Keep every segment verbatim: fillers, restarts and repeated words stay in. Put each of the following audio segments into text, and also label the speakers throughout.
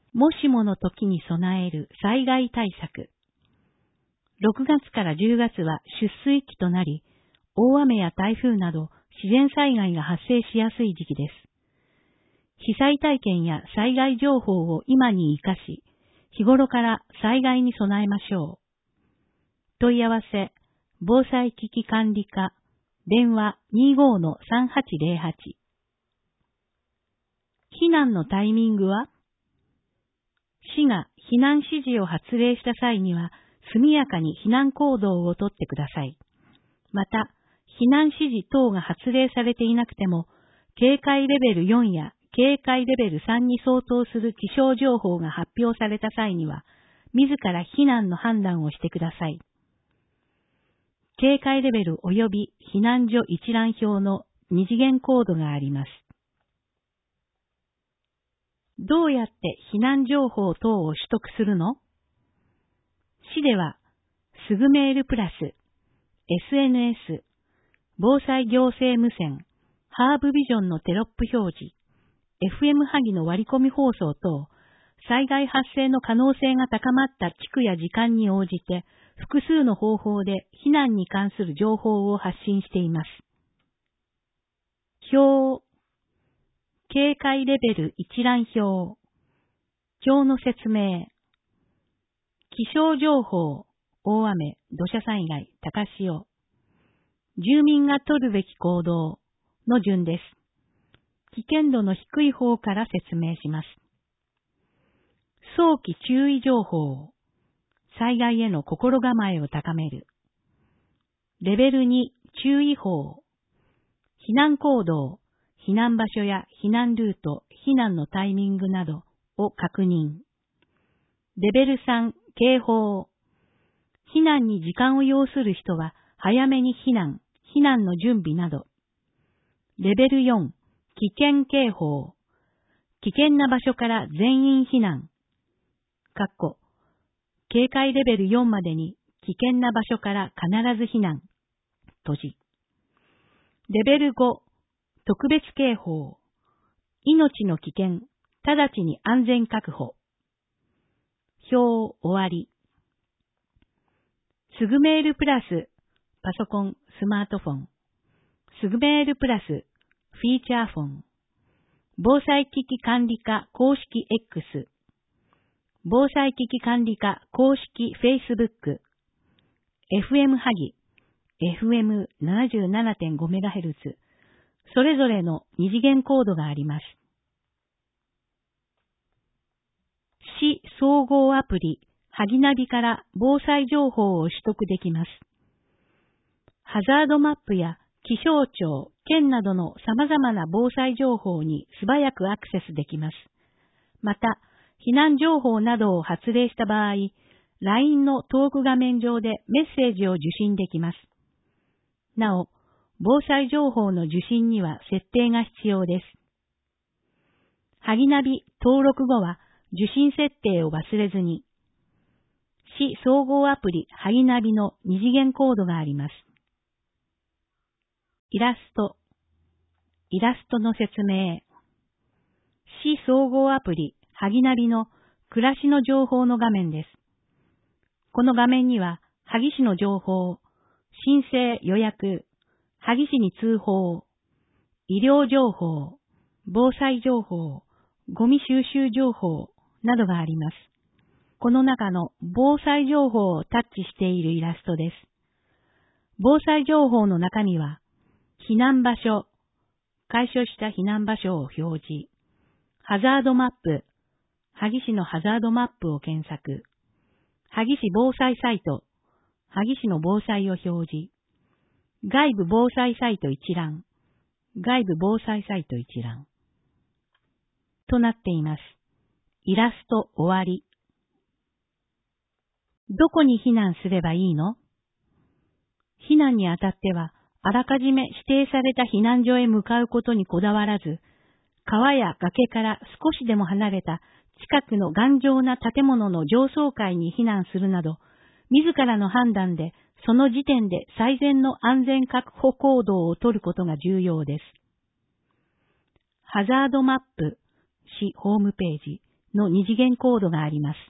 Speaker 1: もしもの時に備える災害対策。ろくがつからじゅうがつは出水期となり、大雨や台風など自然災害が発生しやすい時期です。被災体験や災害情報を今に生かし、日頃から災害に備えましょう。問い合わせ、防災危機管理課、電話 にじゅうごのさんはちぜろはち。避難のタイミングは？市が避難指示を発令した際には、速やかに避難行動をとってください。また、避難指示等が発令されていなくても、警戒レベルよんや警戒レベルさんに相当する気象情報が発表された際には、自ら避難の判断をしてください。警戒レベル及び避難所一覧表の二次元コードがあります。どうやって避難情報等を取得するの？市では、すぐメールプラス、エスエヌエス、防災行政無線、ハーブビジョンのテロップ表示、エフエム 萩の割り込み放送等、災害発生の可能性が高まった地区や時間に応じて、複数の方法で避難に関する情報を発信しています。表、警戒レベル一覧表、表の説明、気象情報、大雨、土砂災害、高潮、住民が取るべき行動の順です。危険度の低い方から説明します。早期注意情報、災害への心構えを高める。レベルに注意報、避難行動、避難場所や避難ルート、避難のタイミングなどを確認。レベルさん、警報、避難に時間を要する人は早めに避難、避難の準備など。レベルよん、危険警報、危険な場所から全員避難。かっこ警戒レベルよんまでに危険な場所から必ず避難。閉じ。レベルご、特別警報。命の危険、直ちに安全確保。表終わり。すぐメールプラス、パソコン、スマートフォン。すぐメールプラス、フィーチャーフォン。防災危機管理課公式 X。防災危機管理課公式 Facebook、エフエム 萩、エフエムななじゅうななてんごメガヘルツ、それぞれの二次元コードがあります。市総合アプリ、萩ナビから防災情報を取得できます。ハザードマップや気象庁、県などの様々な防災情報に素早くアクセスできます。また、避難情報などを発令した場合、ライン のトーク画面上でメッセージを受信できます。なお、防災情報の受信には設定が必要です。萩ナビ登録後は受信設定を忘れずに。市総合アプリ萩ナビの二次元コードがあります。イラスト。イラストの説明。市総合アプリ萩ナビの暮らしの情報の画面です。この画面には、萩市の情報、申請予約、萩市に通報、医療情報、防災情報、ゴミ収集情報などがあります。この中の防災情報をタッチしているイラストです。防災情報の中には、避難場所、解消した避難場所を表示、ハザードマップ、萩市のハザードマップを検索、萩市防災サイト、萩市の防災を表示、外部防災サイト一覧、外部防災サイト一覧、となっています。イラスト終わり。どこに避難すればいいの？避難にあたっては、あらかじめ指定された避難所へ向かうことにこだわらず、川や崖から少しでも離れた近くの頑丈な建物の上層階に避難するなど、自らの判断でその時点で最善の安全確保行動をとることが重要です。ハザードマップ、市ホームページ、 の二次元コードがあります。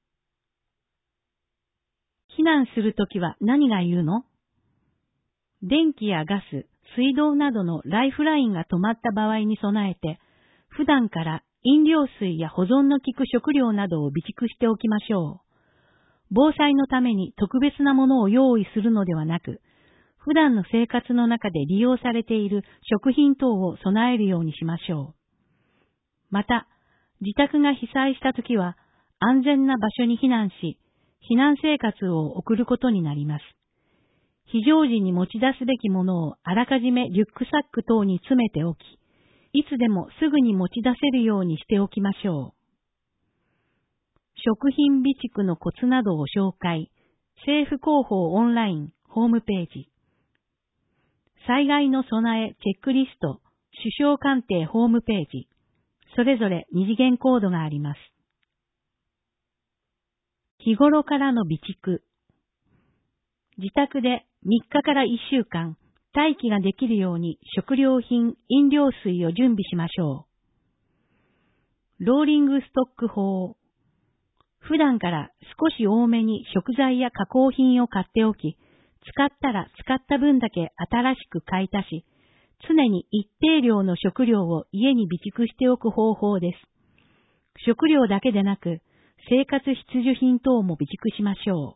Speaker 1: 避難するときは何がいるの？電気やガス、水道などのライフラインが止まった場合に備えて、普段から飲料水や保存の効く食料などを備蓄しておきましょう。防災のために特別なものを用意するのではなく、普段の生活の中で利用されている食品等を備えるようにしましょう。また、自宅が被災したときは安全な場所に避難し、避難生活を送ることになります。非常時に持ち出すべきものをあらかじめリュックサック等に詰めておき、いつでもすぐに持ち出せるようにしておきましょう。食品備蓄のコツなどを紹介、政府広報オンラインホームページ。災害の備えチェックリスト、首相官邸ホームページ。それぞれ二次元コードがあります。日頃からの備蓄。自宅でみっかからいっしゅうかん、待機ができるように食料品、飲料水を準備しましょう。ローリングストック法。普段から少し多めに食材や加工品を買っておき、使ったら使った分だけ新しく買い足し、常に一定量の食料を家に備蓄しておく方法です。食料だけでなく、生活必需品等も備蓄しましょう。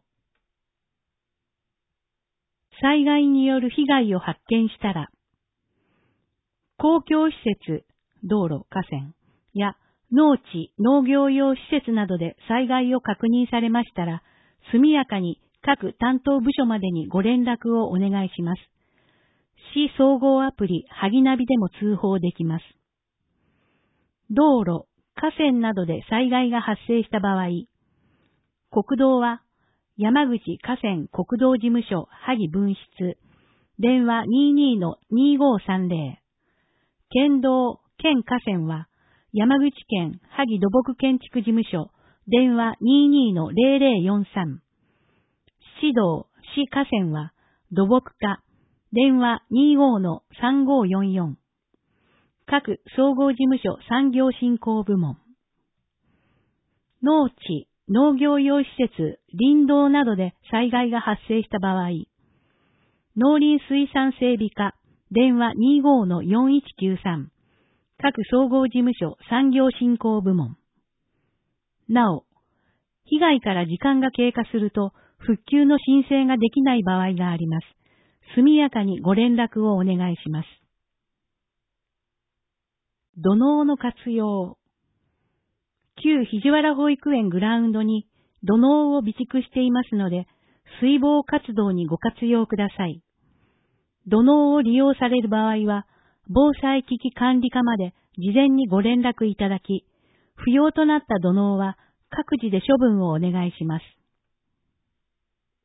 Speaker 1: 災害による被害を発見したら、公共施設、道路、河川や農地、農業用施設などで災害を確認されましたら、速やかに各担当部署までにご連絡をお願いします。市総合アプリ、はぎナビでも通報できます。道路、河川などで災害が発生した場合、国道は山口河川国道事務所萩分室、電話 にじゅうにのにごさんぜろ。県道、県河川は山口県萩土木建築事務所、電話 にじゅうにのぜろぜろよんさん。市道、市河川は土木課、電話 にじゅうごのさんごよんよん。各総合事務所産業振興部門。農地、農業用施設、林道などで災害が発生した場合、農林水産整備課、電話 にじゅうごのよんいちきゅうさん。各総合事務所産業振興部門。なお、被害から時間が経過すると復旧の申請ができない場合があります。速やかにご連絡をお願いします。土のうの活用。旧肘原保育園グラウンドに土のうを備蓄していますので、水防活動にご活用ください。土のうを利用される場合は、防災危機管理課まで事前にご連絡いただき、不要となった土のうは各自で処分をお願いします。